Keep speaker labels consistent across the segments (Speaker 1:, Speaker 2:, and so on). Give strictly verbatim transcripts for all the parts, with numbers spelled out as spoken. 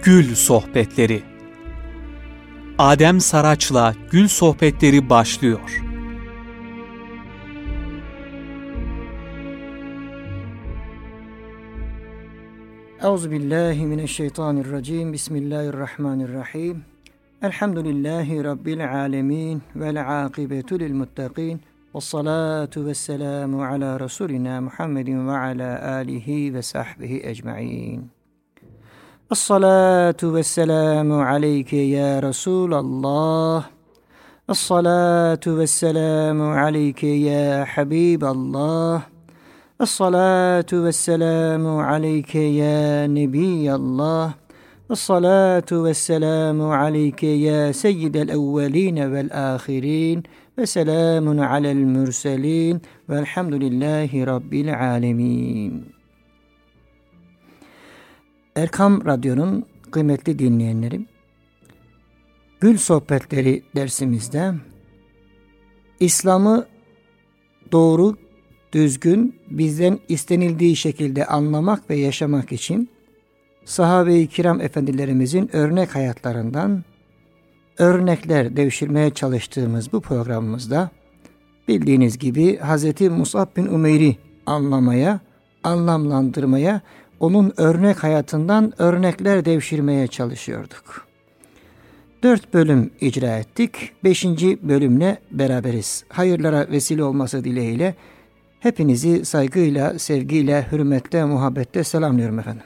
Speaker 1: Gül Sohbetleri. Adem Saraç'la Gül Sohbetleri başlıyor.
Speaker 2: Euzubillahimineşşeytanirracim. Bismillahirrahmanirrahim. Elhamdülillahi Rabbil alemin. Vel akibetu lil muttaqin. Vessalatu vesselamu ala Resulina Muhammedin ve ala alihi ve sahbihi ecma'in. Esselatu vesselamu aleyke ya Resulallah. Esselatu vesselamu aleyke ya Habiballah. Esselatu vesselamu aleyke ya Nebiyallah. Esselatu vesselamu aleyke ya seyyidel evveline vel ahirin. Ve selamun alel mürselin. Velhamdülillahi Rabbil alemin. Erkam Radyo'nun kıymetli dinleyenlerim, Gül Sohbetleri dersimizde İslam'ı doğru, düzgün, bizden istenildiği şekilde anlamak ve yaşamak için sahabe-i kiram efendilerimizin örnek hayatlarından örnekler devşirmeye çalıştığımız bu programımızda bildiğiniz gibi Hz. Mus'ab bin Umeyr'i anlamaya, anlamlandırmaya, onun örnek hayatından örnekler devşirmeye çalışıyorduk. Dört bölüm icra ettik. Beşinci bölümle beraberiz. Hayırlara vesile olması dileğiyle hepinizi saygıyla, sevgiyle, hürmetle, muhabbette selamlıyorum efendim.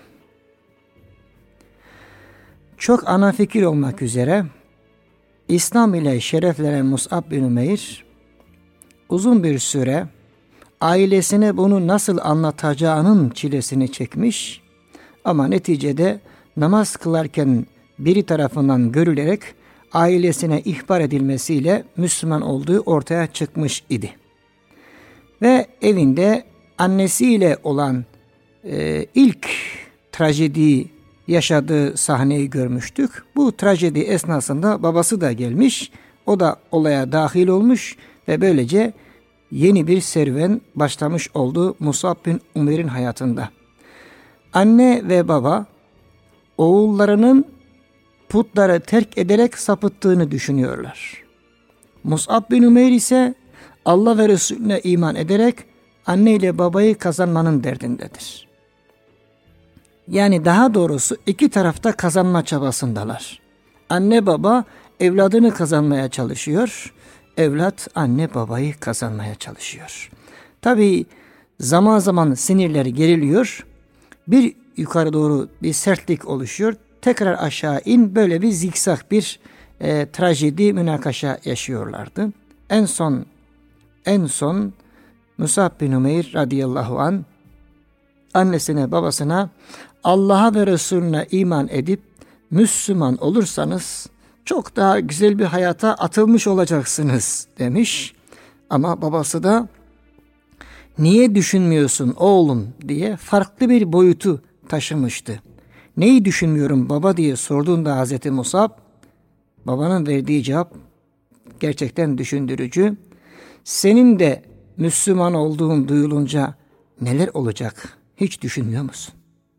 Speaker 2: Çok ana fikir olmak üzere İslam ile şereflenen Mus'ab bin Umeyr uzun bir süre ailesine bunu nasıl anlatacağının çilesini çekmiş ama neticede namaz kılarken biri tarafından görülerek ailesine ihbar edilmesiyle Müslüman olduğu ortaya çıkmış idi. Ve evinde annesiyle olan e, ilk trajediyi yaşadığı sahneyi görmüştük. Bu trajedi esnasında babası da gelmiş, o da olaya dahil olmuş ve böylece yeni bir serüven başlamış oldu Mus'ab bin Umeyr'in hayatında. Anne ve baba oğullarının putları terk ederek sapıttığını düşünüyorlar. Mus'ab bin Umeyr ise Allah ve Resulüne iman ederek anne ile babayı kazanmanın derdindedir. Yani daha doğrusu iki tarafta kazanma çabasındalar. Anne baba evladını kazanmaya çalışıyor. Evlat anne babayı kazanmaya çalışıyor. Tabii zaman zaman sinirleri geriliyor. Bir yukarı doğru bir sertlik oluşuyor. Tekrar aşağı in, böyle bir zikzak bir e, trajedi, münakaşa yaşıyorlardı. En son en son Mus'ab bin Umeyr radıyallahu an annesine babasına Allah'a ve Resulüne iman edip Müslüman olursanız çok daha güzel bir hayata atılmış olacaksınız demiş. Ama babası da niye düşünmüyorsun oğlum diye farklı bir boyutu taşımıştı. Neyi düşünmüyorum baba diye sorduğunda Hazreti Mus'ab, babanın verdiği cevap gerçekten düşündürücü. Senin de Müslüman olduğun duyulunca neler olacak hiç düşünmüyor musun?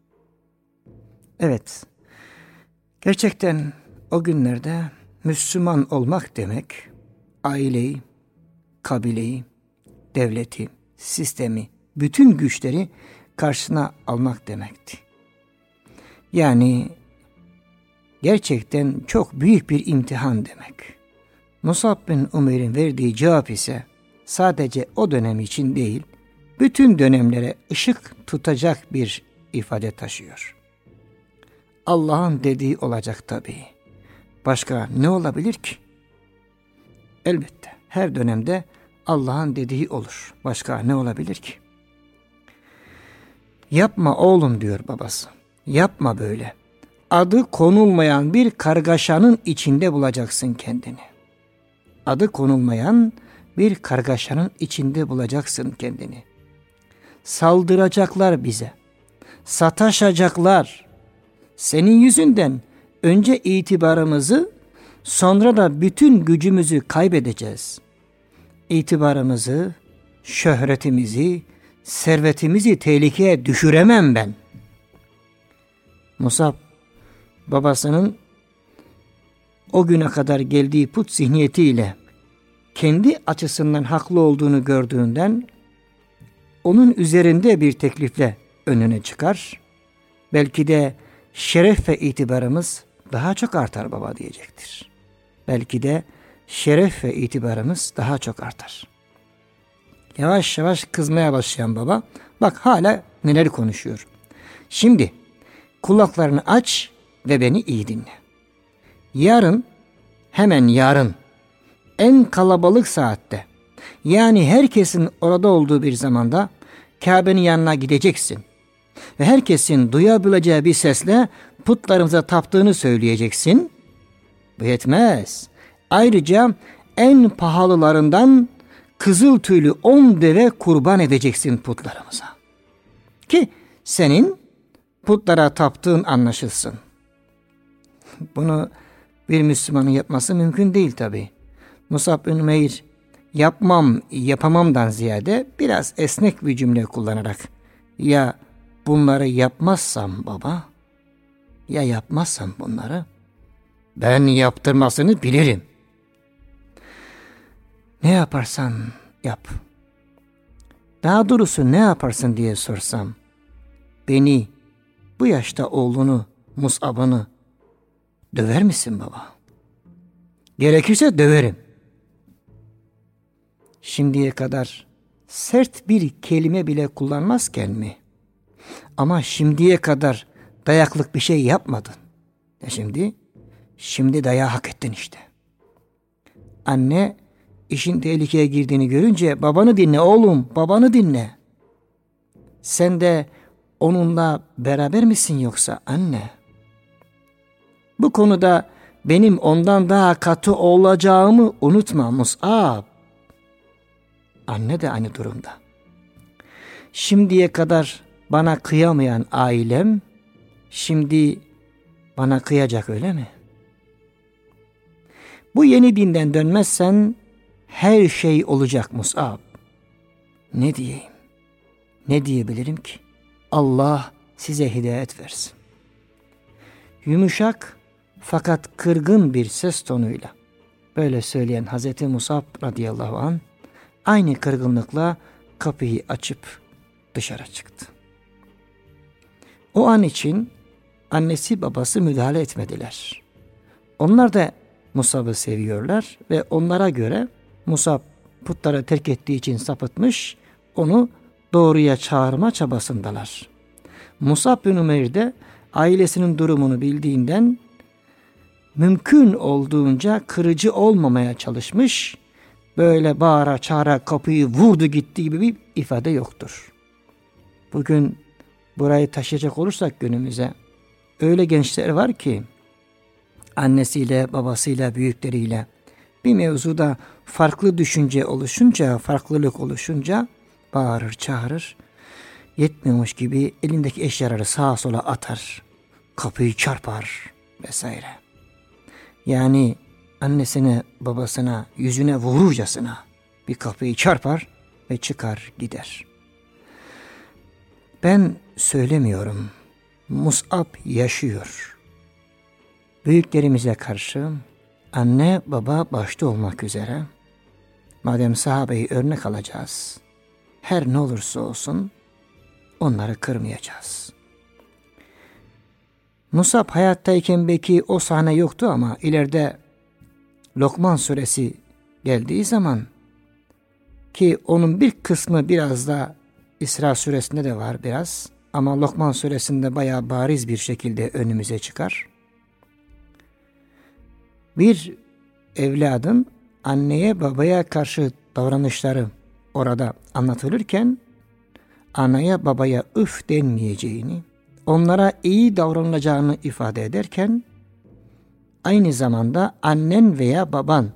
Speaker 2: Evet, gerçekten o günlerde Müslüman olmak demek, aileyi, kabileyi, devleti, sistemi, bütün güçleri karşısına almak demekti. Yani gerçekten çok büyük bir imtihan demek. Mus'ab bin Umeyr'in verdiği cevap ise sadece o dönem için değil, bütün dönemlere ışık tutacak bir ifade taşıyor. Allah'ın dediği olacak tabii. Başka ne olabilir ki? Elbette her dönemde Allah'ın dediği olur. Başka ne olabilir ki? Yapma oğlum diyor babası. Yapma böyle. Adı konulmayan bir kargaşanın içinde bulacaksın kendini. Adı konulmayan bir kargaşanın içinde bulacaksın kendini. Saldıracaklar bize. Sataşacaklar. Senin yüzünden önce itibarımızı, sonra da bütün gücümüzü kaybedeceğiz. İtibarımızı, şöhretimizi, servetimizi tehlikeye düşüremem ben. Mus'ab babasının o güne kadar geldiği put zihniyetiyle kendi açısından haklı olduğunu gördüğünden onun üzerinde bir teklifle önüne çıkar. Belki de şeref ve itibarımız daha çok artar baba diyecektir. Belki de şeref ve itibarımız daha çok artar. Yavaş yavaş kızmaya başlayan baba, bak hala neler konuşuyor. Şimdi kulaklarını aç ve beni iyi dinle. Yarın, hemen yarın, en kalabalık saatte, yani herkesin orada olduğu bir zamanda Kabe'nin yanına gideceksin. Ve herkesin duyabileceği bir sesle putlarımıza taptığını söyleyeceksin. Bu yetmez. Ayrıca en pahalılarından kızıl tüylü on deve kurban edeceksin putlarımıza. Ki senin putlara taptığın anlaşılsın. Bunu bir Müslümanın yapması mümkün değil tabi. Musab bin Ümeyr yapmam, yapamamdan ziyade biraz esnek bir cümle kullanarak, ya bunları yapmazsam baba, ya yapmazsam bunları, ben yaptırmasını bilirim. Ne yaparsan yap. Daha doğrusu ne yaparsın diye sorsam, beni, bu yaşta oğlunu, Mus'ab'ını döver misin baba? Gerekirse döverim. Şimdiye kadar sert bir kelime bile kullanmazken mi? Ama şimdiye kadar dayaklık bir şey yapmadın. E şimdi, şimdi dayağı hak ettin işte. Anne işin tehlikeye girdiğini görünce babanı dinle oğlum, babanı dinle. Sen de onunla beraber misin yoksa anne? Bu konuda benim ondan daha katı olacağımı unutma Mus'ab. Anne de aynı durumda. Şimdiye kadar bana kıyamayan ailem, şimdi bana kıyacak öyle mi? Bu yeni dinden dönmezsen her şey olacak Mus'ab. Ne diyeyim? Ne diyebilirim ki? Allah size hidayet versin. Yumuşak fakat kırgın bir ses tonuyla böyle söyleyen Hazreti Musab radıyallahu anh aynı kırgınlıkla kapıyı açıp dışarı çıktı. O an için annesi babası müdahale etmediler. Onlar da Musab'ı seviyorlar ve onlara göre Musab putları terk ettiği için sapıtmış, onu doğruya çağırma çabasındalar. Musab bin Ümeyr de ailesinin durumunu bildiğinden mümkün olduğunca kırıcı olmamaya çalışmış, böyle bağıra çağıra kapıyı vurdu gitti gibi bir ifade yoktur. Bugün burayı taşıyacak olursak günümüze, öyle gençler var ki annesiyle, babasıyla, büyükleriyle bir mevzuda farklı düşünce oluşunca, farklılık oluşunca bağırır, çağırır. Yetmiyormuş gibi elindeki eşyaları sağa sola atar, kapıyı çarpar vesaire. Yani annesine, babasına, yüzüne vururcasına bir kapıyı çarpar ve çıkar gider. Ben söylemiyorum. Mus'ab yaşıyor. Büyüklerimize karşı anne baba başta olmak üzere, madem sahabeyi örnek alacağız, her ne olursa olsun onları kırmayacağız. Musab hayattayken belki o sahne yoktu ama ileride Lokman suresi geldiği zaman, ki onun bir kısmı biraz da İsra suresinde de var biraz, ama Lokman suresinde bayağı bariz bir şekilde önümüze çıkar. Bir evladın anneye babaya karşı davranışları orada anlatılırken, anaya babaya üf denmeyeceğini, onlara iyi davranılacağını ifade ederken, aynı zamanda annen veya baban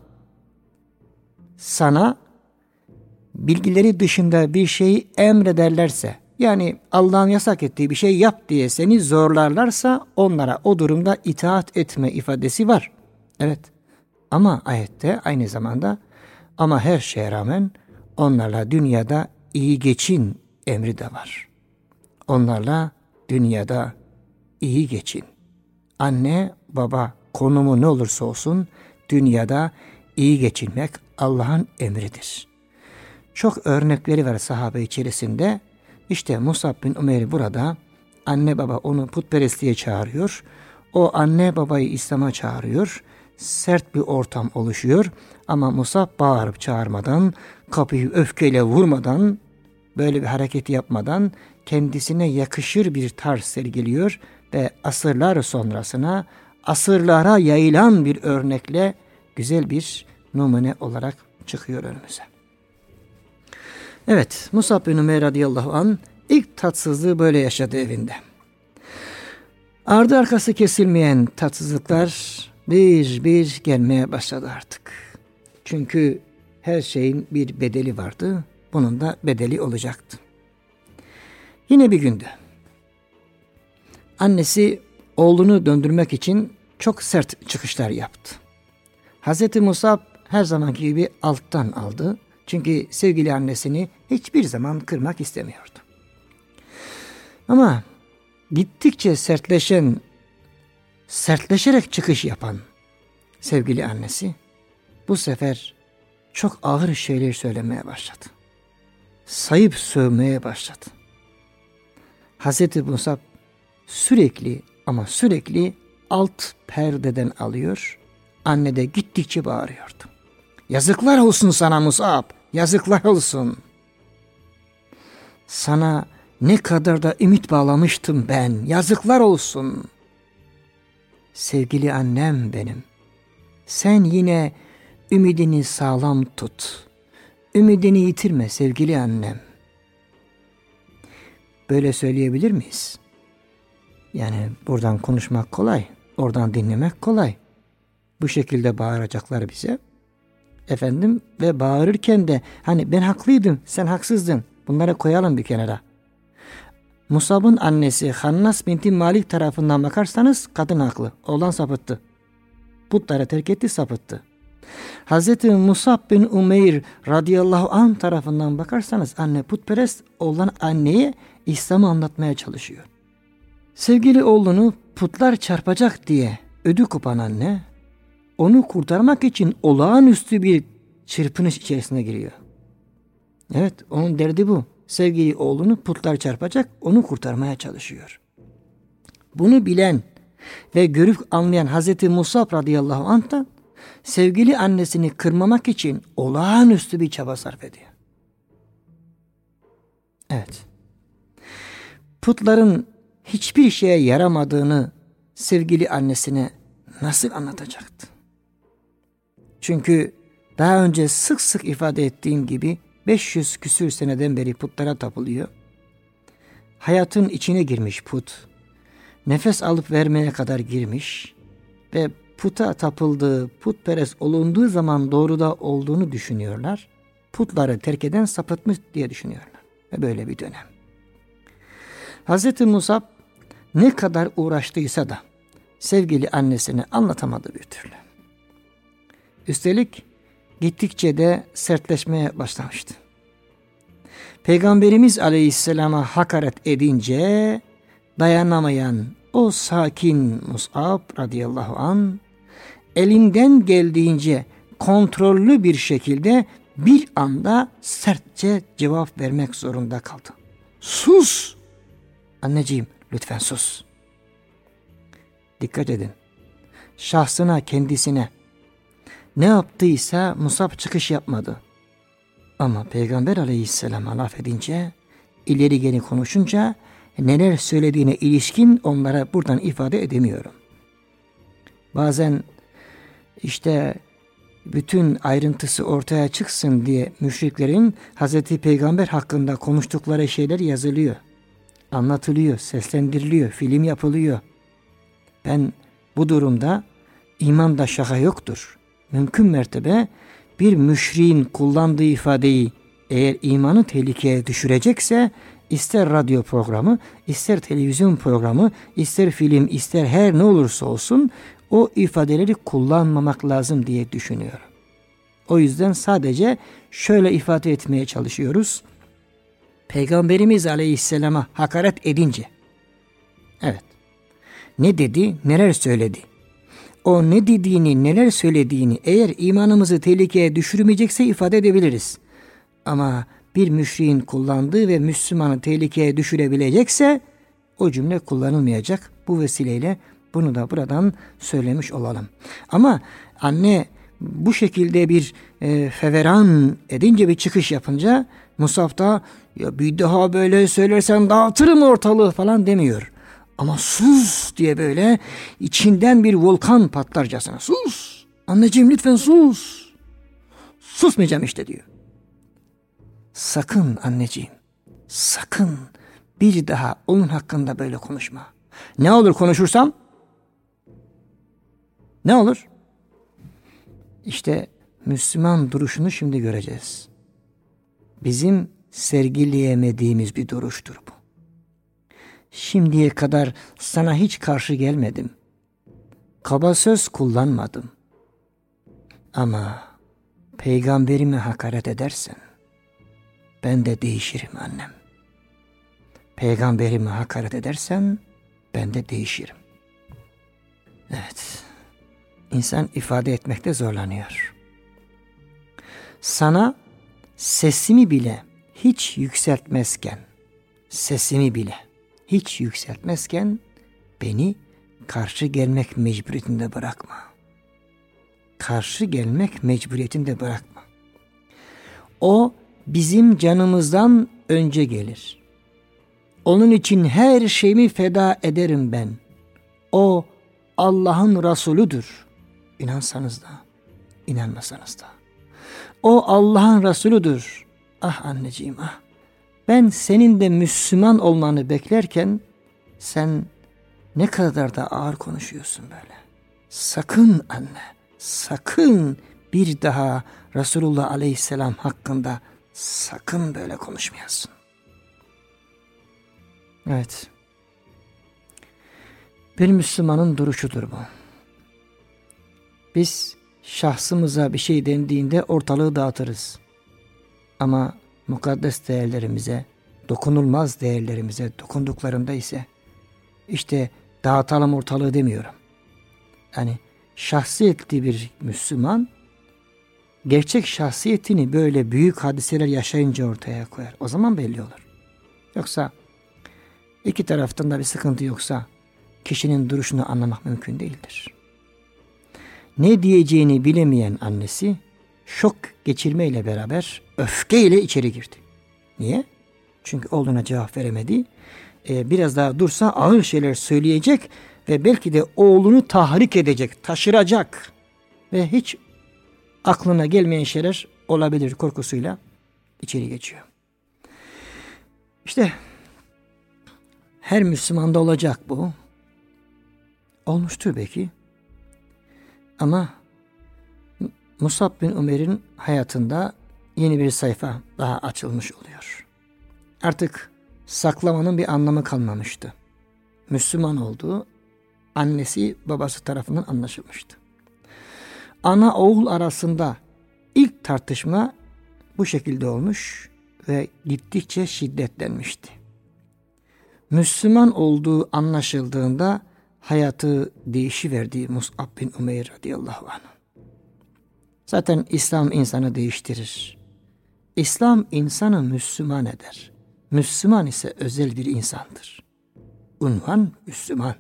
Speaker 2: sana bilgileri dışında bir şeyi emrederlerse, yani Allah'ın yasak ettiği bir şey yap diye seni zorlarlarsa, onlara o durumda itaat etme ifadesi var. Evet, ama ayette aynı zamanda ama her şeye rağmen onlarla dünyada iyi geçin emri de var. Onlarla dünyada iyi geçin. anne, baba konumu ne olursa olsun dünyada iyi geçinmek Allah'ın emridir. Çok örnekleri var sahabe içerisinde. İşte Musab bin Umeyr burada anne baba onu putperestliğe çağırıyor. O anne babayı İslam'a çağırıyor. Sert bir ortam oluşuyor. Ama Musab bağırıp çağırmadan, kapıyı öfkeyle vurmadan, böyle bir hareket yapmadan kendisine yakışır bir tarz sergiliyor ve asırlar sonrasına, asırlara yayılan bir örnekle güzel bir numune olarak çıkıyor önümüze. Evet, Musab bin Umeyr radıyallahu anh ilk tatsızlığı böyle yaşadı evinde. Ardı arkası kesilmeyen tatsızlıklar bir bir gelmeye başladı artık. Çünkü her şeyin bir bedeli vardı. Bunun da bedeli olacaktı. Yine bir gündü. Annesi oğlunu döndürmek için çok sert çıkışlar yaptı. Hazreti Musab her zamanki gibi alttan aldı. Çünkü sevgili annesini hiçbir zaman kırmak istemiyordu. Ama gittikçe sertleşen, sertleşerek çıkış yapan sevgili annesi bu sefer çok ağır şeyler söylemeye başladı. Sayıp sövmeye başladı. Hazreti Musab sürekli ama sürekli alt perdeden alıyor. Anne de gittikçe bağırıyordu. Yazıklar olsun sana Musab, yazıklar olsun. Sana ne kadar da ümit bağlamıştım ben, yazıklar olsun. Sevgili annem benim, sen yine ümidini sağlam tut. Ümidini yitirme sevgili annem. Böyle söyleyebilir miyiz? Yani buradan konuşmak kolay, oradan dinlemek kolay. Bu şekilde bağıracaklar bize. Efendim ve bağırırken de hani ben haklıydım, sen haksızdın. Bunları koyalım bir kenara. Musab'ın annesi Hannas binti Malik tarafından bakarsanız kadın haklı. Oğlan sapıttı. Putları terk etti, sapıttı. Hazreti Musab bin Umeyr radıyallahu anh tarafından bakarsanız anne putperest, oğlan anneye İslam'ı anlatmaya çalışıyor. Sevgili oğlunu putlar çarpacak diye ödü kopan anne onu kurtarmak için olağanüstü bir çırpınış içerisine giriyor. Evet, onun derdi bu. Sevgili oğlunu putlar çarpacak, onu kurtarmaya çalışıyor. Bunu bilen ve görüp anlayan Hazreti Musab radıyallahu anh da sevgili annesini kırmamak için olağanüstü bir çaba sarf ediyor. Evet. Putların hiçbir şeye yaramadığını sevgili annesine nasıl anlatacaktı? Çünkü daha önce sık sık ifade ettiğim gibi beş yüz küsür seneden beri putlara tapılıyor. Hayatın içine girmiş put. Nefes alıp vermeye kadar girmiş ve puta tapıldığı, putperest olunduğu zaman doğruda olduğunu düşünüyorlar. Putları terk eden sapıtmış diye düşünüyorlar. Ve böyle bir dönem. Hazreti Musab ne kadar uğraştıysa da sevgili annesine anlatamadı bir türlü. Üstelik gittikçe de sertleşmeye başlamıştı. Peygamberimiz Aleyhisselam'a hakaret edince dayanamayan o sakin Musab radıyallahu anh elinden geldiğince kontrollü bir şekilde bir anda sertçe cevap vermek zorunda kaldı. Sus! Anneciğim lütfen sus. Dikkat edin. Şahsına, kendisine ne yaptıysa Musab çıkış yapmadı. Ama Peygamber Aleyhisselam'a laf edince, ileri geri konuşunca neler söylediğine ilişkin onlara buradan ifade edemiyorum. Bazen işte bütün ayrıntısı ortaya çıksın diye müşriklerin Hazreti Peygamber hakkında konuştukları şeyler yazılıyor. Anlatılıyor, seslendiriliyor, film yapılıyor. Ben bu durumda imanda şaka yoktur. Mümkün mertebe bir müşriğin kullandığı ifadeyi eğer imanı tehlikeye düşürecekse ister radyo programı, ister televizyon programı, ister film, ister her ne olursa olsun o ifadeleri kullanmamak lazım diye düşünüyorum. O yüzden sadece şöyle ifade etmeye çalışıyoruz. Peygamberimiz Aleyhisselam'a hakaret edince, evet, ne dedi, neler söyledi. O ne dediğini, neler söylediğini eğer imanımızı tehlikeye düşürmeyecekse ifade edebiliriz. Ama bir müşriğin kullandığı ve Müslümanı tehlikeye düşürebilecekse o cümle kullanılmayacak. Bu vesileyle bunu da buradan söylemiş olalım. Ama anne bu şekilde bir e, feveran edince, bir çıkış yapınca Musab da ya bir daha böyle söylersen dağıtırım ortalığı falan demiyor. Ama sus diye böyle içinden bir volkan patlarcasına sus. Anneciğim lütfen sus. Susmayacağım işte diyor. Sakın anneciğim, sakın bir daha onun hakkında böyle konuşma. Ne olur konuşursam? Ne olur? İşte Müslüman duruşunu şimdi göreceğiz. Bizim sergileyemediğimiz bir duruştur bu. Şimdiye kadar sana hiç karşı gelmedim. Kaba söz kullanmadım. Ama peygamberime hakaret edersen ben de değişirim annem. Peygamberime hakaret edersen ben de değişirim. Evet. İnsan ifade etmekte zorlanıyor. Sana sesimi bile hiç yükseltmezken, sesimi bile hiç yükseltmezken beni karşı gelmek mecburiyetinde bırakma. Karşı gelmek mecburiyetinde bırakma. O bizim canımızdan önce gelir. Onun için her şeyimi feda ederim ben. O Allah'ın Resulüdür. İnansanız da, inanmasanız da. O Allah'ın Resulüdür. Ah anneciğim ah. Ben senin de Müslüman olmanı beklerken sen ne kadar da ağır konuşuyorsun böyle. Sakın anne, sakın bir daha Resulullah Aleyhisselam hakkında sakın böyle konuşmayasın. Evet. Bir Müslümanın duruşudur bu. Biz şahsımıza bir şey dendiğinde ortalığı dağıtırız. Ama mukaddes değerlerimize, dokunulmaz değerlerimize dokunduklarında ise işte dağıtalım ortalığı demiyorum. Yani şahsiyetli bir Müslüman gerçek şahsiyetini böyle büyük hadiseler yaşayınca ortaya koyar. O zaman belli olur. Yoksa iki taraftan da bir sıkıntı yoksa kişinin duruşunu anlamak mümkün değildir. Ne diyeceğini bilemeyen annesi şok geçirmeyle beraber öfkeyle içeri girdi. Niye? Çünkü oğluna cevap veremedi. Ee, biraz daha dursa ağır şeyler söyleyecek ve belki de oğlunu tahrik edecek, taşıracak ve hiç aklına gelmeyen şeyler olabilir korkusuyla içeri geçiyor. İşte her Müslümanda olacak bu. Olmuştur belki. Ama Musab bin Umeyr'in hayatında yeni bir sayfa daha açılmış oluyor. Artık saklamanın bir anlamı kalmamıştı. Müslüman olduğu annesi babası tarafından anlaşılmıştı. Ana oğul arasında ilk tartışma bu şekilde olmuş ve gittikçe şiddetlenmişti. Müslüman olduğu anlaşıldığında hayatı değişiverdi Mus'ab bin Umeyr radıyallahu anh. Zaten İslam insanı değiştirir. İslam insanı Müslüman eder. Müslüman ise özel bir insandır. Unvan Müslüman.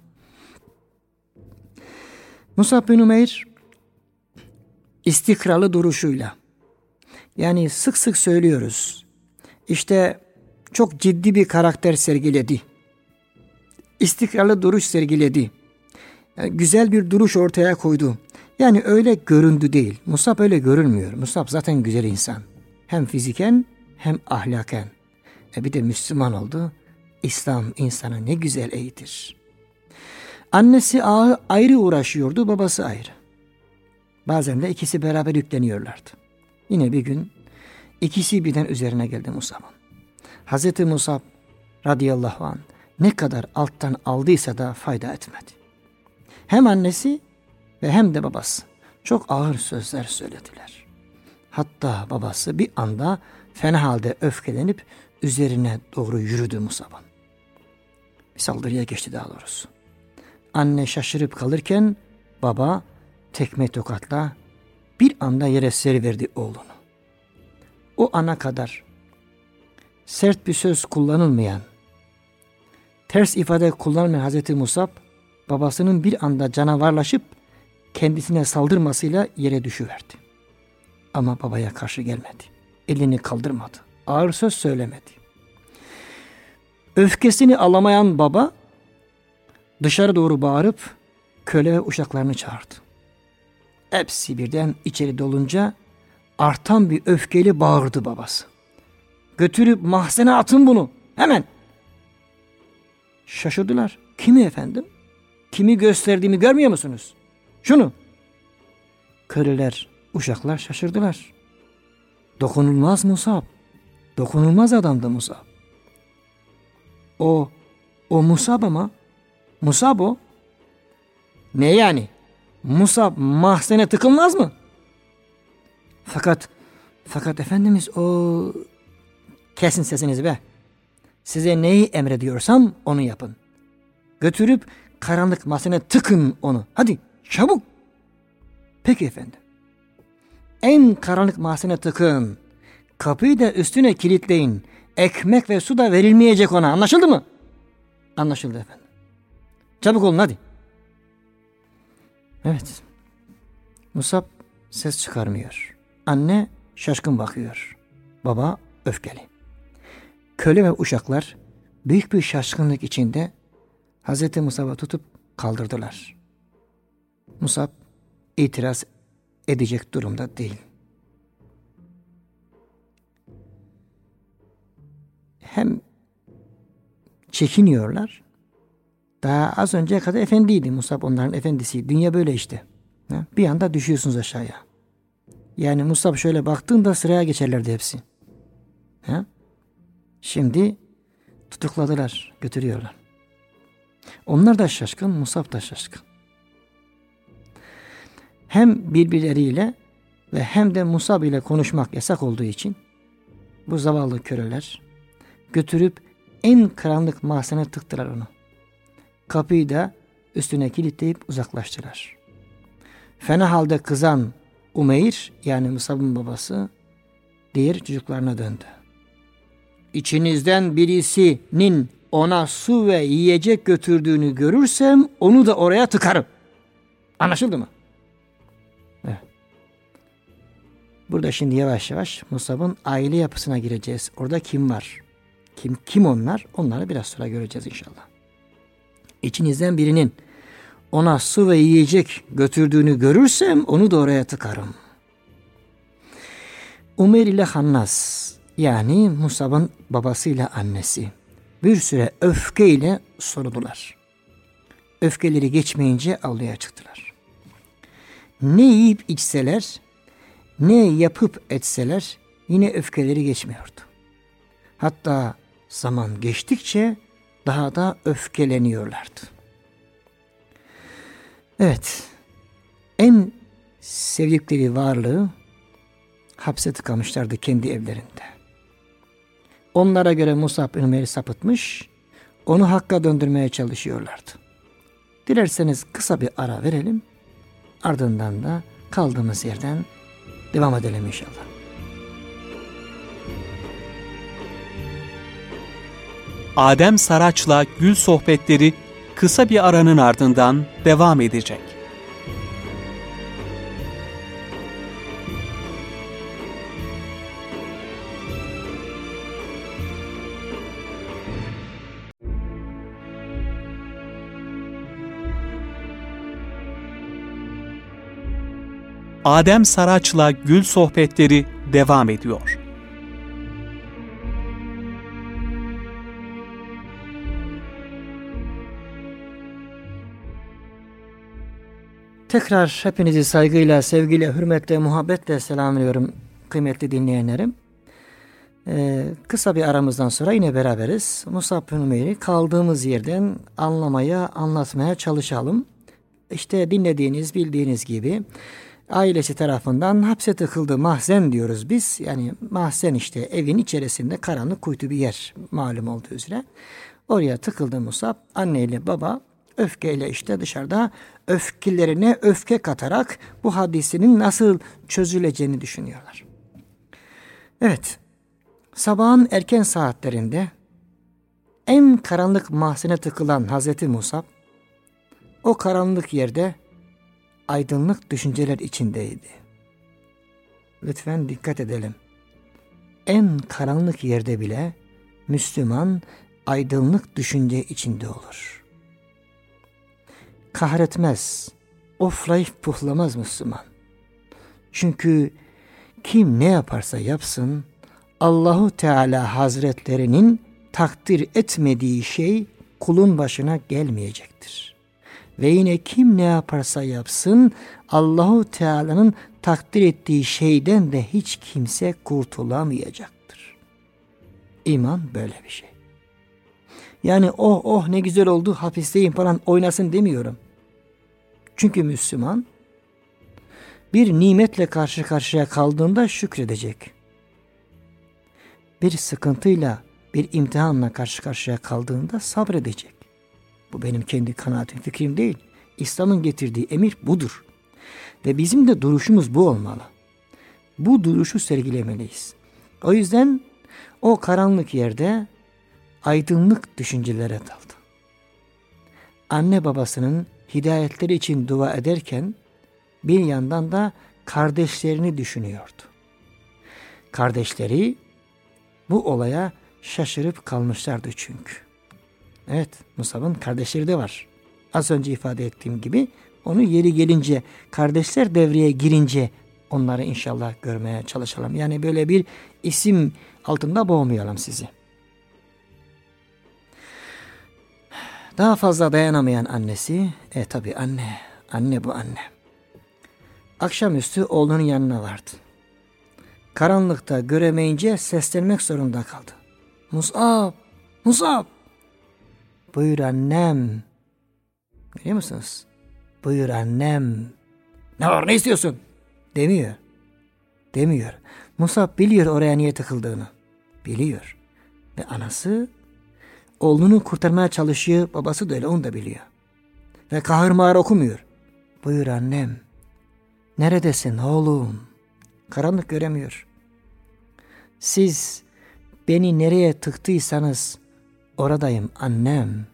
Speaker 2: Mus'ab bin Umeyr istikrarlı duruşuyla, yani sık sık söylüyoruz, İşte çok ciddi bir karakter sergiledi. İstikrarlı duruş sergiledi. Yani güzel bir duruş ortaya koydu. Yani öyle göründü değil. Musab öyle görünmüyor. Musab zaten güzel insan. Hem fiziken hem ahlaken. E bir de Müslüman oldu. İslam insanı ne güzel eğitir. Annesi ayrı uğraşıyordu, babası ayrı. Bazen de ikisi beraber yükleniyorlardı. Yine bir gün ikisi birden üzerine geldi Musab'ın. Hazreti Musab radıyallahu anh ne kadar alttan aldıysa da fayda etmedi. Hem annesi ve hem de babası çok ağır sözler söylediler. Hatta babası bir anda fena halde öfkelenip üzerine doğru yürüdü Musab'ın. Bir saldırıya geçti daha doğrusu. Anne şaşırıp kalırken baba tekme tokatla bir anda yere seriverdi oğlunu. O ana kadar sert bir söz kullanılmayan, ters ifade kullanılmayan Hazreti Musab, babasının bir anda canavarlaşıp kendisine saldırmasıyla yere düşüverdi. Ama babaya karşı gelmedi. Elini kaldırmadı. Ağır söz söylemedi. Öfkesini alamayan baba dışarı doğru bağırıp köle ve uşaklarını çağırdı. Hepsi birden içeri dolunca artan bir öfkeyle bağırdı babası. Götürüp mahzene atın bunu hemen. Şaşırdılar. Kimi efendim? Kimi gösterdiğimi görmüyor musunuz? Şunu. Köleler, uşaklar şaşırdılar. Dokunulmaz Musab. Dokunulmaz adamdı Musab. O, o Musab ama. Musab o. Ne yani? Musab mahzene tıkılmaz mı? Fakat, fakat Efendimiz o... Kesin sesinizi be. Size neyi emrediyorsam onu yapın. Götürüp karanlık mahzene tıkın onu. Hadi çabuk. Peki efendim. En karanlık mahzene tıkın. Kapıyı da üstüne kilitleyin. Ekmek ve su da verilmeyecek ona. Anlaşıldı mı? Anlaşıldı efendim. Çabuk olun hadi. Evet. Musab ses çıkarmıyor. Anne şaşkın bakıyor. Baba öfkeli. Köle ve uşaklar büyük bir şaşkınlık içinde Hazreti Musab'ı tutup kaldırdılar. Musab itiraz edecek durumda değil. Hem çekiniyorlar. Daha az önceye kadar efendiydi Musab, onların efendisi. Dünya böyle işte. Bir anda düşüyorsunuz aşağıya. Yani Musab şöyle baktığında sıraya geçerlerdi hepsi. Ha? Şimdi tutukladılar, götürüyorlar. Onlar da şaşkın, Musab da şaşkın. Hem birbirleriyle ve hem de Musab ile konuşmak yasak olduğu için bu zavallı köleler götürüp en karanlık mahzene tıktılar onu. Kapıyı da üstüne kilitleyip uzaklaştılar. Fena halde kızan Umeyr, yani Musab'ın babası, diğer çocuklarına döndü. İçinizden birisinin ona su ve yiyecek götürdüğünü görürsem onu da oraya tıkarım. Anlaşıldı mı? Evet. Burada şimdi yavaş yavaş Musab'ın aile yapısına gireceğiz. Orada kim var? Kim kim onlar? Onları biraz sonra göreceğiz inşallah. İçinizden birinin ona su ve yiyecek götürdüğünü görürsem onu da oraya tıkarım. Umeyr ile Hannas, yani Musab'ın babasıyla annesi bir süre öfkeyle sordular. Öfkeleri geçmeyince avluya çıktılar. Ne yiyip içseler, ne yapıp etseler yine öfkeleri geçmiyordu. Hatta zaman geçtikçe daha da öfkeleniyorlardı. Evet, en sevdikleri varlığı hapse tıkamışlardı kendi evlerinde. Onlara göre Musab bin Umeyr'i sapıtmış, onu hakka döndürmeye çalışıyorlardı. Dilerseniz kısa bir ara verelim, ardından da kaldığımız yerden devam edelim inşallah.
Speaker 1: Adem Saraç'la Gül Sohbetleri kısa bir aranın ardından devam edecek. Adem Saraç'la Gül Sohbetleri devam ediyor.
Speaker 2: Tekrar hepinizi saygıyla, sevgiyle, hürmetle, muhabbetle selamlıyorum kıymetli dinleyenlerim. Ee, kısa bir aramızdan sonra yine beraberiz. Musab bin Umeyr'i kaldığımız yerden anlamaya, anlatmaya çalışalım. İşte dinlediğiniz, bildiğiniz gibi ailesi tarafından hapse tıkıldı. Mahzen diyoruz biz. Yani mahzen işte evin içerisinde karanlık kuytu bir yer malum olduğu üzere. Oraya tıkıldı Musab. Anne ile baba Öfkeyle işte dışarıda öfkelerine öfke katarak bu hadisenin nasıl çözüleceğini düşünüyorlar. Evet, sabahın erken saatlerinde en karanlık mahzene tıkılan Hazreti Musab, o karanlık yerde aydınlık düşünceler içindeydi. Lütfen dikkat edelim. En karanlık yerde bile Müslüman aydınlık düşünce içinde olur. Kahretmez, oflayıp puhlamaz Müslüman. Çünkü kim ne yaparsa yapsın, Allahu Teala Hazretlerinin takdir etmediği şey kulun başına gelmeyecektir. Ve yine kim ne yaparsa yapsın, Allahu Teala'nın takdir ettiği şeyden de hiç kimse kurtulamayacaktır. İman böyle bir şey. Yani oh oh ne güzel oldu, hapisteyim falan oynasın demiyorum. Çünkü Müslüman bir nimetle karşı karşıya kaldığında şükredecek. Bir sıkıntıyla, bir imtihanla karşı karşıya kaldığında sabredecek. Bu benim kendi kanaatim, fikrim değil. İslam'ın getirdiği emir budur. Ve bizim de duruşumuz bu olmalı. Bu duruşu sergilemeliyiz. O yüzden o karanlık yerde aydınlık düşüncelere daldı. Anne babasının hidayetleri için dua ederken bir yandan da kardeşlerini düşünüyordu. Kardeşleri bu olaya şaşırıp kalmışlardı çünkü. Evet, Musab'ın kardeşleri de var. Az önce ifade ettiğim gibi onu yeri gelince, kardeşler devreye girince onları inşallah görmeye çalışalım. Yani böyle bir isim altında boğmayalım sizi. Daha fazla dayanamayan annesi, e tabi anne, anne bu anne. Akşamüstü oğlunun yanına vardı. Karanlıkta göremeyince seslenmek zorunda kaldı. Musab, Musab. Buyur annem. Görüyor musunuz? Buyur annem. Ne var, ne istiyorsun? Demiyor. Demiyor. Musab biliyor oraya niye tıkıldığını. Biliyor. Ve anası oğlunu kurtarmaya çalışıyor. Babası da öyle, onu da biliyor. Ve kahır mağar okumuyor. Buyur annem. Neredesin oğlum? Karanlık göremiyor. Siz beni nereye tıktıysanız oradayım annem.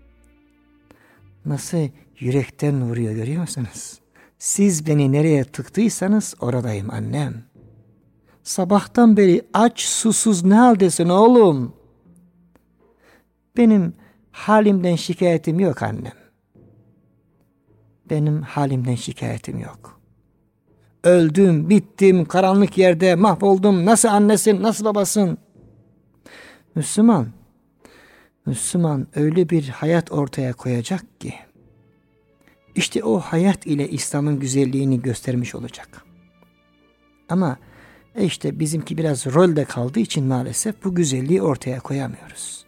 Speaker 2: Nasıl yürekten vuruyor, görüyor musunuz? Siz beni nereye tıktıysanız oradayım annem. Sabahtan beri aç susuz ne haldesin oğlum? Benim halimden şikayetim yok annem. Benim halimden şikayetim yok. Öldüm, bittim, karanlık yerde mahvoldum. Nasıl annesin, nasıl babasın? Müslüman, Müslüman öyle bir hayat ortaya koyacak ki, işte o hayat ile İslam'ın güzelliğini göstermiş olacak. Ama işte bizimki biraz rolde kaldığı için maalesef bu güzelliği ortaya koyamıyoruz.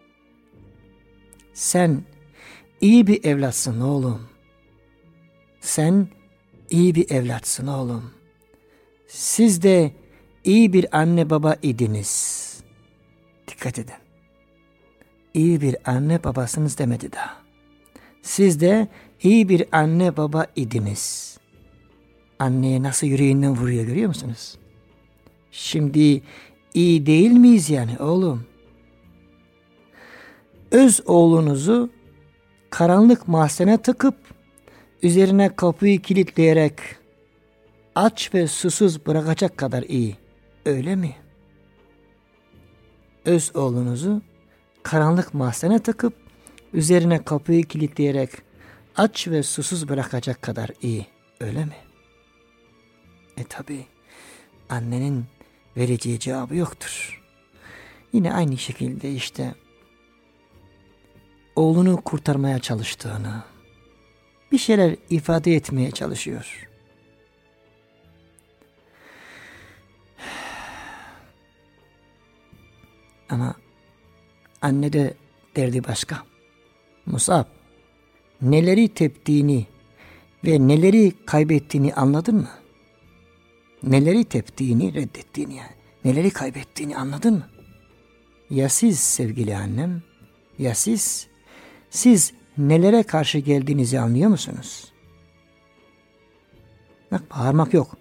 Speaker 2: Sen iyi bir evlatsın oğlum. Sen iyi bir evlatsın oğlum. Siz de iyi bir anne baba idiniz. Dikkat edin. İyi bir anne babasınız demedi daha. Siz de iyi bir anne baba idiniz. Anneye nasıl yüreğinden vuruyor, görüyor musunuz? Şimdi iyi değil miyiz yani oğlum? Öz oğlunuzu karanlık mahzene tıkıp üzerine kapıyı kilitleyerek aç ve susuz bırakacak kadar iyi. Öyle mi? Öz oğlunuzu karanlık mahzene tıkıp üzerine kapıyı kilitleyerek aç ve susuz bırakacak kadar iyi. Öyle mi? E tabi annenin vereceği cevabı yoktur. Yine aynı şekilde işte oğlunu kurtarmaya çalıştığını, bir şeyler ifade etmeye çalışıyor. Ama anne de derdi başka. Musab, neleri teptiğini ve neleri kaybettiğini anladın mı? Neleri teptiğini, reddettiğini yani. Neleri kaybettiğini anladın mı? Ya siz sevgili annem, ya siz, siz nelere karşı geldiğinizi anlıyor musunuz? Bak, bağırmak yok.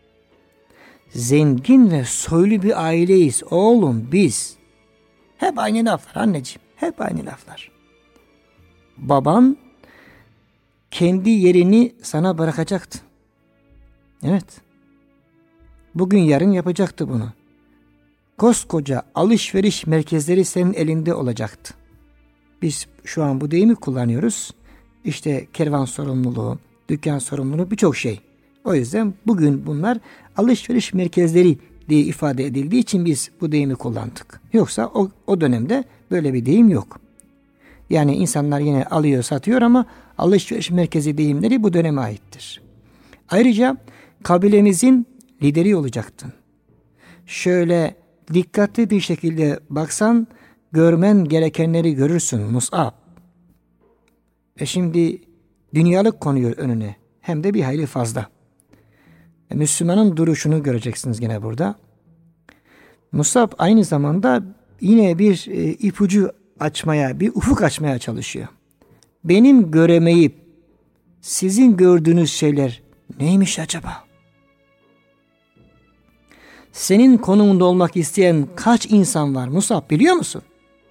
Speaker 2: Zengin ve soylu bir aileyiz oğlum biz. Hep aynı laflar anneciğim, hep aynı laflar. Baban kendi yerini sana bırakacaktı. Evet. Bugün yarın yapacaktı bunu. Koskoca alışveriş merkezleri senin elinde olacaktı. Biz şu an bu deyimi kullanıyoruz. İşte kervan sorumluluğu, dükkan sorumluluğu, birçok şey. O yüzden bugün bunlar alışveriş merkezleri diye ifade edildiği için biz bu deyimi kullandık. Yoksa o, o dönemde böyle bir deyim yok. Yani insanlar yine alıyor satıyor ama alışveriş merkezi deyimleri bu döneme aittir. Ayrıca kabilemizin lideri olacaktın. Şöyle dikkatli bir şekilde baksan görmen gerekenleri görürsün Mus'ab. Ve şimdi dünyalık konuyor önüne. Hem de bir hayli fazla. E, Müslümanın duruşunu göreceksiniz gene burada. Mus'ab aynı zamanda yine bir e, ipucu açmaya, bir ufuk açmaya çalışıyor. Benim göremeyip sizin gördüğünüz şeyler neymiş acaba? Senin konumunda olmak isteyen kaç insan var Mus'ab, biliyor musun?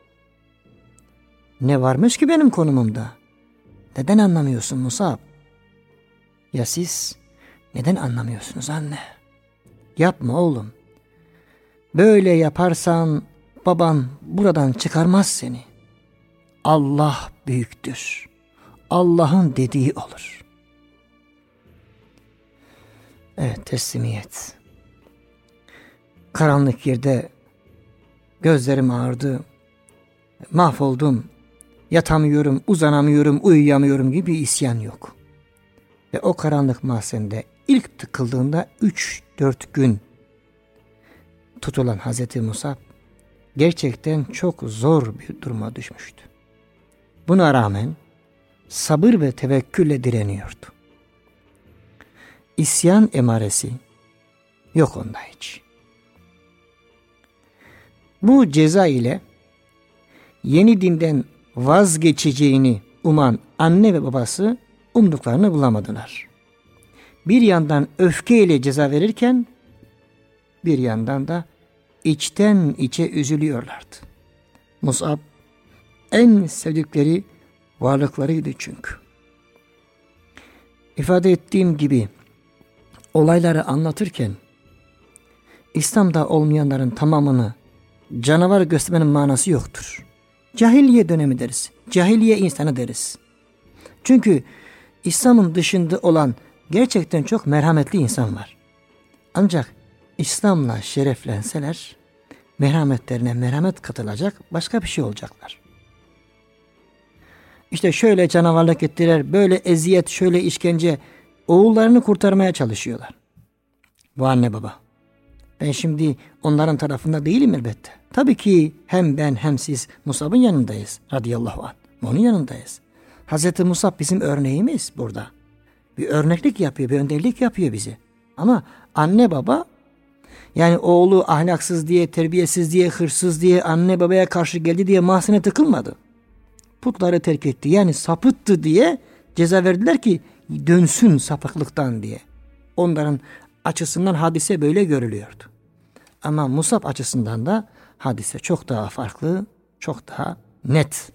Speaker 2: Ne varmış ki benim konumumda? Neden anlamıyorsun Mus'ab? Ya siz neden anlamıyorsunuz anne? Yapma oğlum. Böyle yaparsan baban buradan çıkarmaz seni. Allah büyüktür. Allah'ın dediği olur. Evet, teslimiyet. Karanlık yerde gözlerim ağrıdı. Mahvoldum. Yatamıyorum, uzanamıyorum, uyuyamıyorum gibi bir isyan yok. Ve o karanlık mahzende ilk tıkıldığında üç dört gün tutulan Hazreti Mus'ab gerçekten çok zor bir duruma düşmüştü. Buna rağmen sabır ve tevekkülle direniyordu. İsyan emaresi yok onda hiç. Bu ceza ile yeni dinden vazgeçeceğini uman anne ve babası umduklarını bulamadılar. Bir yandan öfkeyle ceza verirken bir yandan da içten içe üzülüyorlardı. Mus'ab en sevdikleri varlıklarıydı çünkü. İfade ettiğim gibi olayları anlatırken İslam'da olmayanların tamamını canavar göstermenin manası yoktur. Cahiliye dönemi deriz. Cahiliye insanı deriz. Çünkü İslam'ın dışında olan gerçekten çok merhametli insan var. Ancak İslam'la şereflenseler merhametlerine merhamet katılacak, başka bir şey olacaklar. İşte şöyle canavarlık ettiler, böyle eziyet, şöyle işkence, oğullarını kurtarmaya çalışıyorlar. Bu anne baba. Ben şimdi onların tarafında değilim elbette. Tabii ki hem ben hem siz Mus'ab'ın yanındayız radıyallahu anh. Onun yanındayız. Hazreti Mus'ab bizim örneğimiz burada. Bir örneklik yapıyor, bir önderlik yapıyor bize. Ama anne baba, yani oğlu ahlaksız diye, terbiyesiz diye, hırsız diye, anne babaya karşı geldi diye mahzene tıkılmadı. Putları terk etti, yani sapıttı diye ceza verdiler ki dönsün sapıklıktan diye. Onların açısından hadise böyle görülüyordu. Ama Mus'ab açısından da hadise çok daha farklı, çok daha net.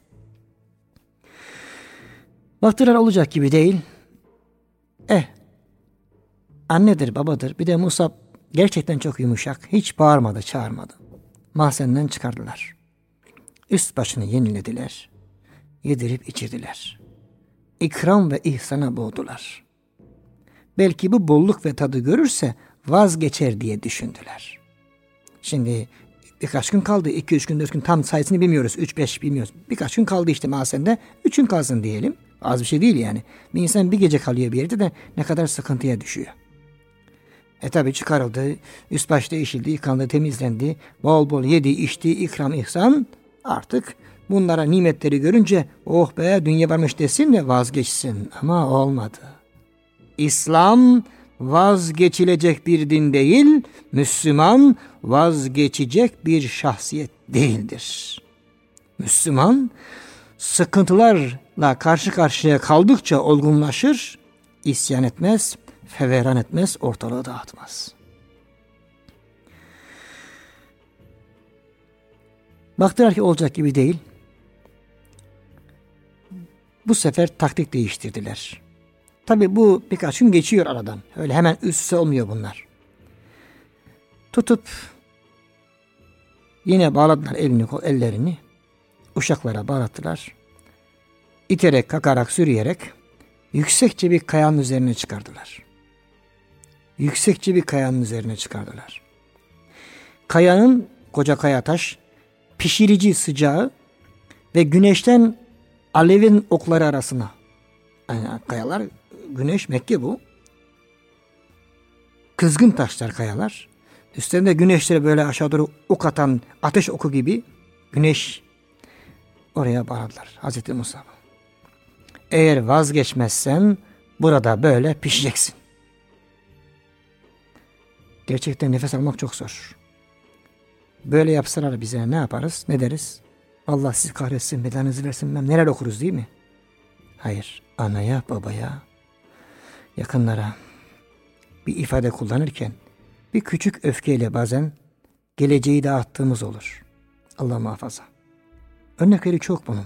Speaker 2: Baktılar olacak gibi değil. Eh, annedir, babadır. Bir de Mus'ab gerçekten çok yumuşak. Hiç bağırmadı, çağırmadı. Mahzenden çıkardılar. Üst başını yenilediler. Yedirip içirdiler. İkram ve ihsana boğdular. Belki bu bolluk ve tadı görürse vazgeçer diye düşündüler. Şimdi birkaç gün kaldı. iki üç gün, dört gün, tam sayısını bilmiyoruz. üç beş bilmiyoruz. Birkaç gün kaldı işte mahzende. üç gün kalsın diyelim. Az bir şey değil yani. Bir insan bir gece kalıyor bir yerde de ne kadar sıkıntıya düşüyor. E tabi çıkarıldı. Üst baş değişildi, yıkandı, temizlendi. Bol bol yedi, içti, ikram, ihsan. Artık bunlara nimetleri görünce oh be dünya varmış desin ve vazgeçsin. Ama olmadı. İslam vazgeçilecek bir din değil, Müslüman vazgeçecek bir şahsiyet değildir. Müslüman sıkıntılarla karşı karşıya kaldıkça olgunlaşır, isyan etmez, feveran etmez, ortalığı dağıtmaz. Baktılar ki olacak gibi değil. Bu sefer taktik değiştirdiler. Tabi bu birkaç gün geçiyor aradan. Öyle hemen üst üste olmuyor bunlar. Tutup yine bağladılar elini, ellerini. Uşaklara bağlattılar. İterek, kakarak, sürüyerek yüksekçe bir kayanın üzerine çıkardılar. Yüksekçe bir kayanın üzerine çıkardılar. Kayanın, koca kaya taş, pişirici sıcağı ve güneşten alevin okları arasına. Yani kayalar, güneş, Mekke bu. Kızgın taşlar kayalar. Üstlerinde güneşleri böyle aşağı doğru ok atan ateş oku gibi güneş oraya bağladılar Hazreti Musa. Eğer vazgeçmezsen burada böyle pişeceksin. Gerçekten nefes almak çok zor. Böyle yapsalar bize ne yaparız? Ne deriz? Allah sizi kahretsin, belanızı versin. Ben neler okuruz değil mi? Hayır. Anaya, babaya, yakınlara bir ifade kullanırken bir küçük öfkeyle bazen geleceği dağıttığımız olur. Allah muhafaza. Örnekleri çok bunun.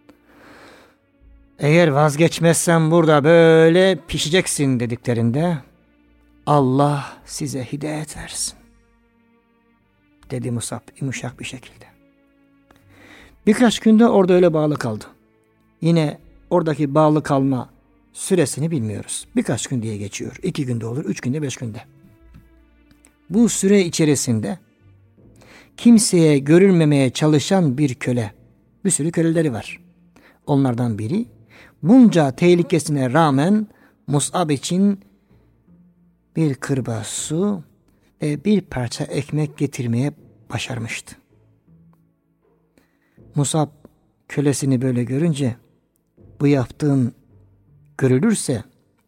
Speaker 2: Eğer vazgeçmezsen burada böyle pişeceksin dediklerinde Allah size hidayet versin dedi Musab yumuşak bir şekilde. Birkaç günde orada öyle bağlı kaldı. Yine oradaki bağlı kalma süresini bilmiyoruz. Birkaç gün diye geçiyor. İki günde olur, üç günde, beş günde. Bu süre içerisinde kimseye görülmemeye çalışan bir köle, bir sürü köleleri var. Onlardan biri bunca tehlikesine rağmen Mus'ab için bir kırbaç su ve bir parça ekmek getirmeye başarmıştı. Mus'ab kölesini böyle görünce bu yaptığın görülürse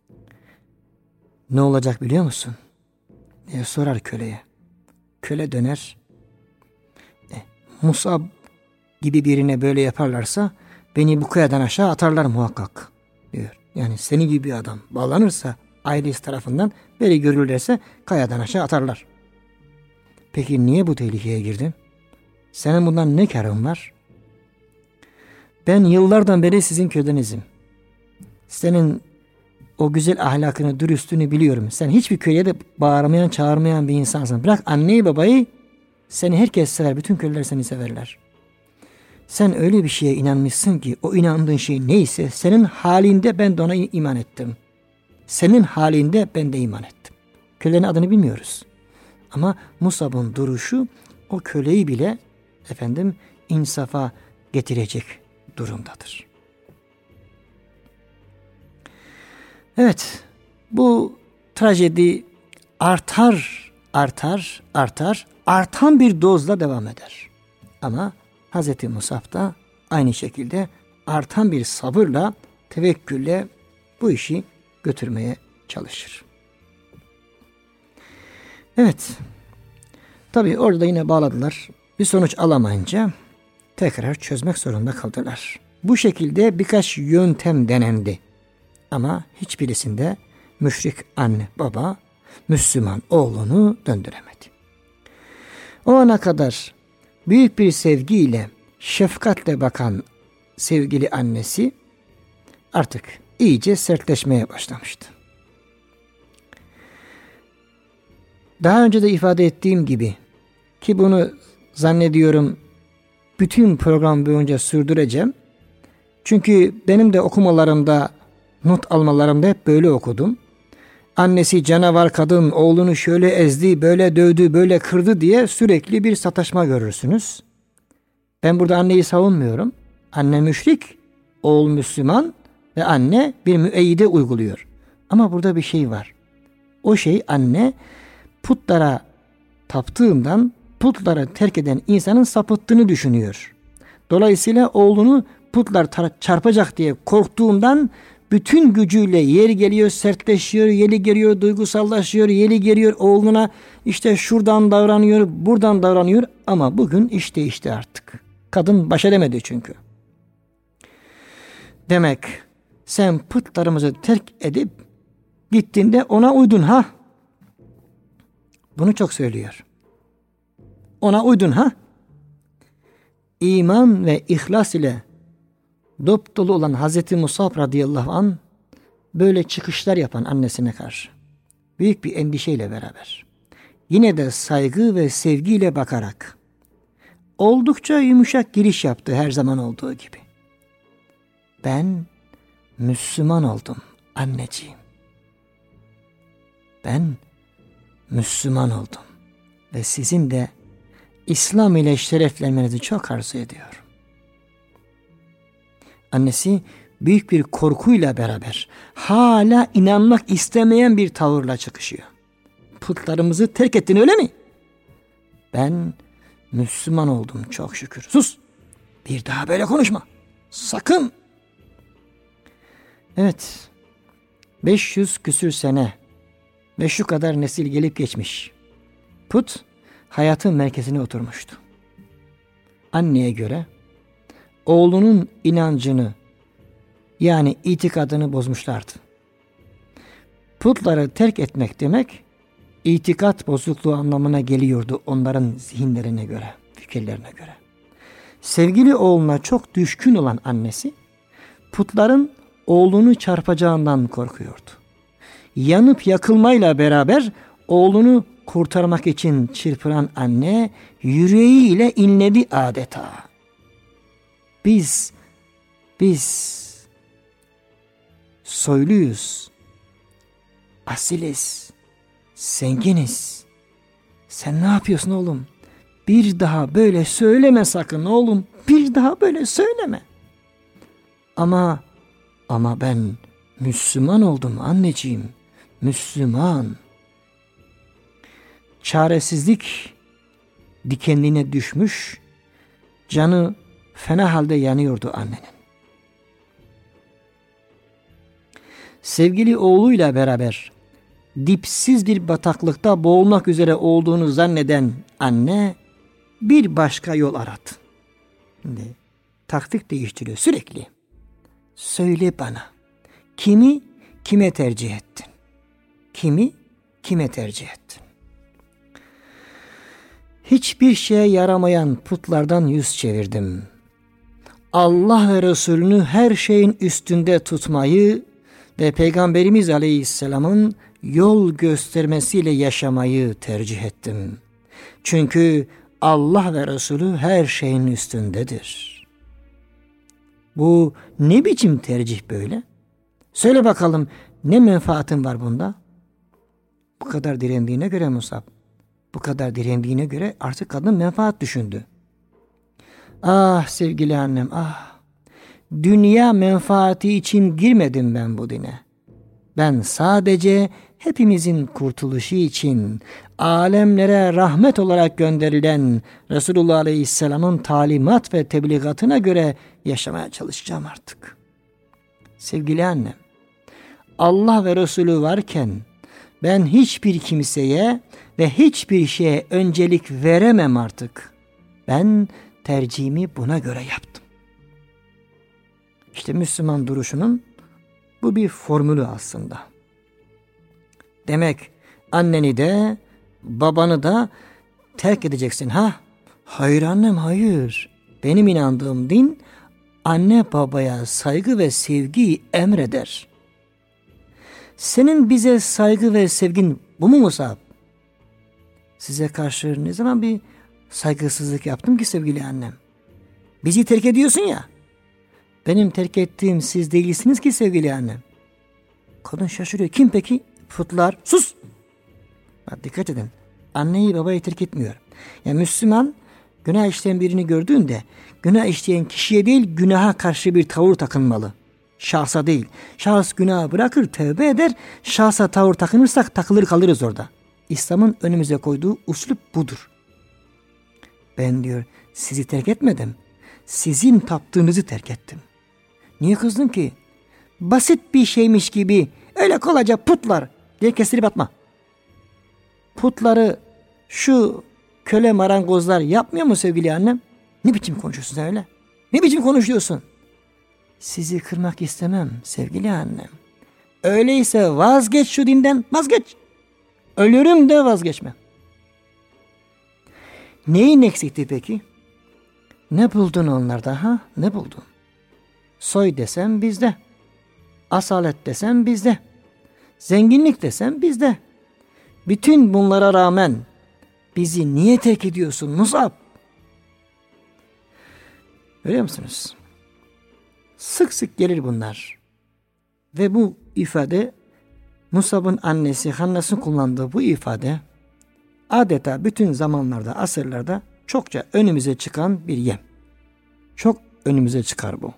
Speaker 2: ne olacak biliyor musun diye sorar köleye. Köle döner. E, Mus'ab gibi birine böyle yaparlarsa beni bu kayadan aşağı atarlar muhakkak diyor. Yani senin gibi bir adam bağlanırsa ailesi tarafından böyle görülürse kayadan aşağı atarlar. Peki niye bu tehlikeye girdin? Senin bundan ne karın var? Ben yıllardan beri sizin kölenizim. Senin o güzel ahlakını, dürüstlüğünü biliyorum. Sen hiçbir köye de bağırmayan, çağırmayan bir insansın. Bırak anneyi babayı, seni herkes sever. Bütün köleler seni severler. Sen öyle bir şeye inanmışsın ki o inandığın şey neyse senin halinde ben de ona iman ettim. Senin halinde ben de iman ettim. Kölelerin adını bilmiyoruz. Ama Musab'ın duruşu o köleyi bile efendim insafa getirecek durumdadır. Evet, bu trajedi artar, artar, artar, artan bir dozla devam eder. Ama Hz. Musab da aynı şekilde artan bir sabırla, tevekkülle bu işi götürmeye çalışır. Evet, tabii orada yine bağladılar. Bir sonuç alamayınca tekrar çözmek zorunda kaldılar. Bu şekilde birkaç yöntem denendi. Ama hiçbirisinde müşrik anne baba Müslüman oğlunu döndüremedi. O ana kadar büyük bir sevgiyle, şefkatle bakan sevgili annesi artık iyice sertleşmeye başlamıştı. Daha önce de ifade ettiğim gibi ki bunu zannediyorum bütün program boyunca sürdüreceğim. Çünkü benim de okumalarımda, not almalarımda hep böyle okudum. Annesi canavar kadın oğlunu şöyle ezdi, böyle dövdü, böyle kırdı diye sürekli bir sataşma görürsünüz. Ben burada anneyi savunmuyorum. Anne müşrik, oğul Müslüman ve anne bir müeyyide uyguluyor. Ama burada bir şey var. O şey anne putlara taptığından putları terk eden insanın sapıttığını düşünüyor. Dolayısıyla oğlunu putlar çarpacak diye korktuğundan bütün gücüyle yer geliyor, sertleşiyor, yeri geliyor, duygusallaşıyor, yeri geliyor oğluna işte şuradan davranıyor, buradan davranıyor ama bugün iş değişti artık. Kadın baş edemedi çünkü. Demek sen putlarımızı terk edip gittiğinde ona uydun ha? Bunu çok söylüyor. Ona uydun ha? İman ve ihlas ile dop dolu olan Hazreti Musab radıyallahu anh böyle çıkışlar yapan annesine karşı büyük bir endişeyle beraber yine de saygı ve sevgiyle bakarak oldukça yumuşak giriş yaptı her zaman olduğu gibi. Ben Müslüman oldum anneciğim. Ben Müslüman oldum ve sizin de İslam ile şereflenmenizi çok arzu ediyorum. Annesi büyük bir korkuyla beraber hala inanmak istemeyen bir tavırla çıkışıyor. Putlarımızı terk ettin öyle mi? Ben Müslüman oldum çok şükür. Sus! Bir daha böyle konuşma. Sakın! Evet, beş yüz küsür sene ve şu kadar nesil gelip geçmiş. Put hayatın merkezine oturmuştu. Anneye göre oğlunun inancını yani itikadını bozmuşlardı. Putları terk etmek demek itikat bozukluğu anlamına geliyordu onların zihinlerine göre, fikirlerine göre. Sevgili oğluna çok düşkün olan annesi putların oğlunu çarpacağından korkuyordu. Yanıp yakılmayla beraber oğlunu kurtarmak için çırpınan anne yüreğiyle inledi adeta. Biz, biz soyluyuz, asiliz, zenginiz. Sen ne yapıyorsun oğlum? Bir daha böyle söyleme sakın oğlum. Bir daha böyle söyleme. Ama ama ben Müslüman oldum anneciğim. Müslüman. Çaresizlik dikenliğine düşmüş, canı fena halde yanıyordu annenin. Sevgili oğluyla beraber dipsiz bir bataklıkta boğulmak üzere olduğunu zanneden anne bir başka yol aradı. Şimdi taktik değiştiriyor sürekli. Söyle bana, kimi kime tercih ettin? Kimi kime tercih ettin? Hiçbir şeye yaramayan putlardan yüz çevirdim. Allah ve Resulünü her şeyin üstünde tutmayı ve Peygamberimiz Aleyhisselam'ın yol göstermesiyle yaşamayı tercih ettim. Çünkü Allah ve Resulü her şeyin üstündedir. Bu ne biçim tercih böyle? Söyle bakalım ne menfaatin var bunda? Bu kadar direndiğine göre Musab, bu kadar direndiğine göre artık kadın menfaat düşündü. Ah sevgili annem ah, dünya menfaati için girmedim ben bu dine. Ben sadece hepimizin kurtuluşu için alemlere rahmet olarak gönderilen Resulullah Aleyhisselam'ın talimat ve tebligatına göre yaşamaya çalışacağım artık. Sevgili annem, Allah ve Resulü varken ben hiçbir kimseye ve hiçbir şeye öncelik veremem artık. Ben tercihimi buna göre yaptım. İşte Müslüman duruşunun bu bir formülü aslında. Demek anneni de babanı da terk edeceksin ha? Hayır annem hayır. Benim inandığım din anne babaya saygı ve sevgiyi emreder. Senin bize saygı ve sevgin bu mu Musab? Size karşı ne zaman bir saygısızlık yaptım ki sevgili annem? Bizi terk ediyorsun ya. Benim terk ettiğim siz değilsiniz ki sevgili annem. Kadın şaşırıyor. Kim peki? Putlar. Sus! Bak dikkat edin. Anneyi babayı terk etmiyor. Yani Müslüman günah işleyen birini gördüğünde günah işleyen kişiye değil günaha karşı bir tavır takınmalı. Şahsa değil. Şahıs günahı bırakır, tövbe eder. Şahsa tavır takınırsak takılır kalırız orada. İslam'ın önümüze koyduğu üslup budur. Ben diyor sizi terk etmedim. Sizin taptığınızı terk ettim. Niye kızdın ki? Basit bir şeymiş gibi öyle kolayca putlar diye kestirip atma. Putları şu köle marangozlar yapmıyor mu sevgili annem? Ne biçim konuşuyorsun sen öyle? Ne biçim konuşuyorsun? sizi kırmak istemem sevgili annem. Öyleyse vazgeç şu dinden, vazgeç. Ölürüm de vazgeçmem. Neyin eksikti peki? Ne buldun onlarda ha? Ne buldun? Soy desem bizde. Asalet desem bizde. Zenginlik desem bizde. Bütün bunlara rağmen bizi niye terk ediyorsun Musab? Görüyor musunuz? Sık sık gelir bunlar. Ve bu ifade, Musab'ın annesi Hannas'ın kullandığı bu ifade adeta bütün zamanlarda, asırlarda çokça önümüze çıkan bir yem. Çok önümüze çıkar bu.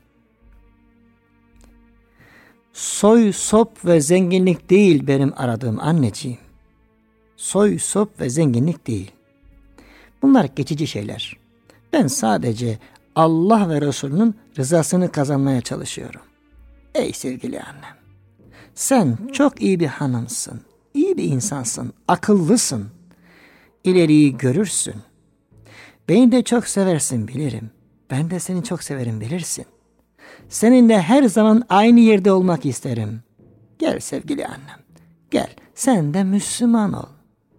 Speaker 2: Soy, sop ve zenginlik değil benim aradığım anneciğim. Soy, sop ve zenginlik değil. Bunlar geçici şeyler. Ben sadece Allah ve Resulünün rızasını kazanmaya çalışıyorum. Ey sevgili annem, sen çok iyi bir hanımsın, iyi bir insansın, akıllısın, ileriyi görürsün. Beni de çok seversin bilirim, ben de seni çok severim bilirsin. Seninle her zaman aynı yerde olmak isterim. Gel sevgili annem, gel sen de Müslüman ol.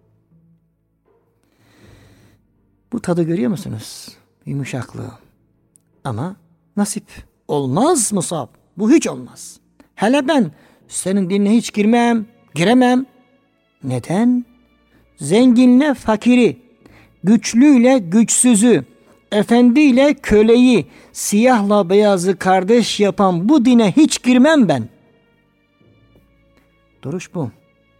Speaker 2: Bu tadı görüyor musunuz? Yumuşaklığı. Ama nasip olmaz Musab. Bu hiç olmaz. Hele ben senin dinine hiç girmem, giremem. Neden? Zenginle fakiri, güçlüyle güçsüzü, efendiyle köleyi, siyahla beyazı kardeş yapan bu dine hiç girmem ben. Duruş bu.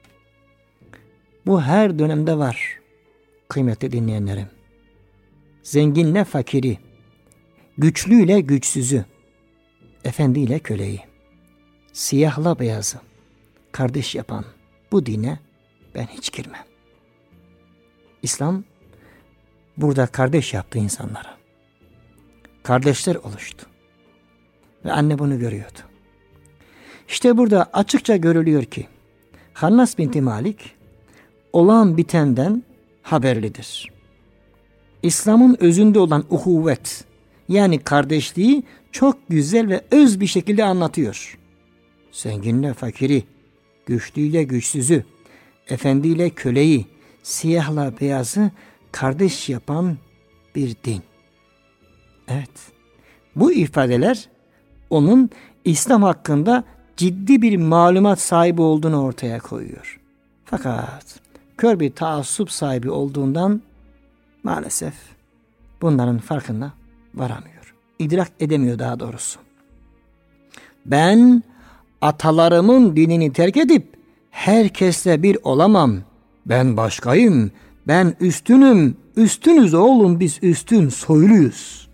Speaker 2: Bu her dönemde var kıymetli dinleyenlerim. Zenginle fakiri, güçlüyle güçsüzü, efendiyle köleyi, siyahla beyazı kardeş yapan bu dine ben hiç girmem. İslam burada kardeş yaptı insanlara. Kardeşler oluştu. Ve anne bunu görüyordu. İşte burada açıkça görülüyor ki Hannas binti Malik olan bitenden haberlidir. İslam'ın özünde olan uhuvvet, yani kardeşliği çok güzel ve öz bir şekilde anlatıyor. Zenginle fakiri, güçlüyle güçsüzü, efendiyle köleyi, siyahla beyazı kardeş yapan bir din. Evet, bu ifadeler onun İslam hakkında ciddi bir malumat sahibi olduğunu ortaya koyuyor. Fakat kör bir taassup sahibi olduğundan maalesef bunların farkına varamıyor. İdrak edemiyor daha doğrusu. Ben atalarımın dinini terk edip herkesle bir olamam. Ben başkayım. Ben üstünüm. Üstünüz oğlum, biz üstün soyluyuz.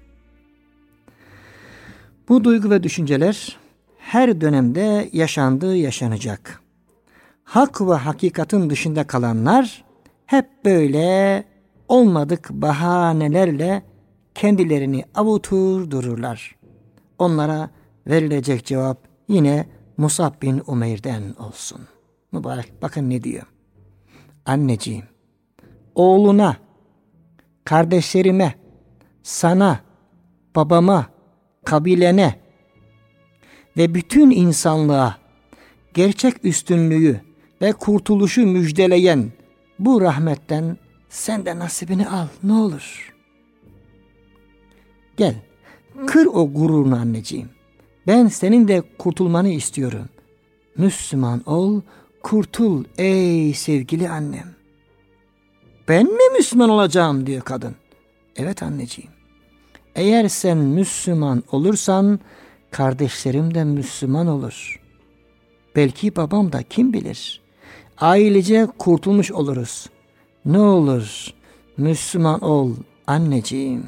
Speaker 2: Bu duygu ve düşünceler her dönemde yaşandığı yaşanacak. Hak ve hakikatin dışında kalanlar hep böyle olmadık bahanelerle kendilerini avutur dururlar. Onlara verilecek cevap yine Musab bin Umeyr'den olsun. Mübarek bakın ne diyor. Anneciğim, oğluna, kardeşlerime, sana, babama, kabilene ve bütün insanlığa gerçek üstünlüğü ve kurtuluşu müjdeleyen bu rahmetten sen de nasibini al ne olur. Gel, kır o gururunu anneciğim. Ben senin de kurtulmanı istiyorum. Müslüman ol, kurtul ey sevgili annem. Ben mi Müslüman olacağım diyor kadın. Evet anneciğim. Eğer sen Müslüman olursan kardeşlerim de Müslüman olur. Belki babam da kim bilir. Ailece kurtulmuş oluruz. Ne olur Müslüman ol anneciğim.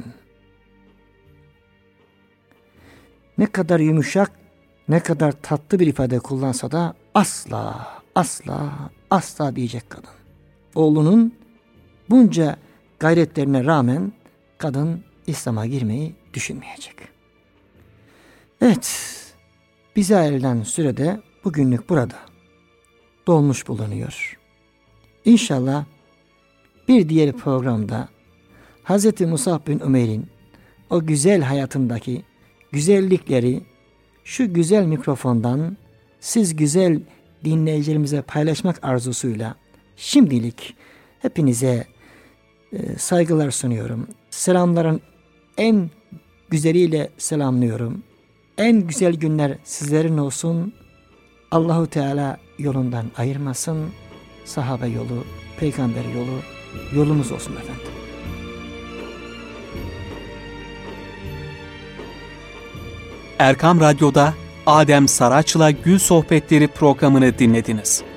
Speaker 2: Ne kadar yumuşak, ne kadar tatlı bir ifade kullansa da asla, asla, asla diyecek kadın. Oğlunun bunca gayretlerine rağmen kadın İslam'a girmeyi düşünmeyecek. Evet, bize ayrılan sürede bugünlük burada dolmuş bulunuyor. İnşallah bir diğer programda Hz. Musab bin Umeyr'in o güzel hayatındaki güzellikleri, şu güzel mikrofondan siz güzel dinleyicilerimize paylaşmak arzusuyla şimdilik hepinize e, saygılar sunuyorum. Selamların en güzeliyle selamlıyorum. En güzel günler sizlerin olsun. Allahu Teala yolundan ayırmasın. Sahabe yolu, peygamber yolu yolumuz olsun efendim.
Speaker 1: Erkam Radyo'da Adem Saraç'la Gül Sohbetleri programını dinlediniz.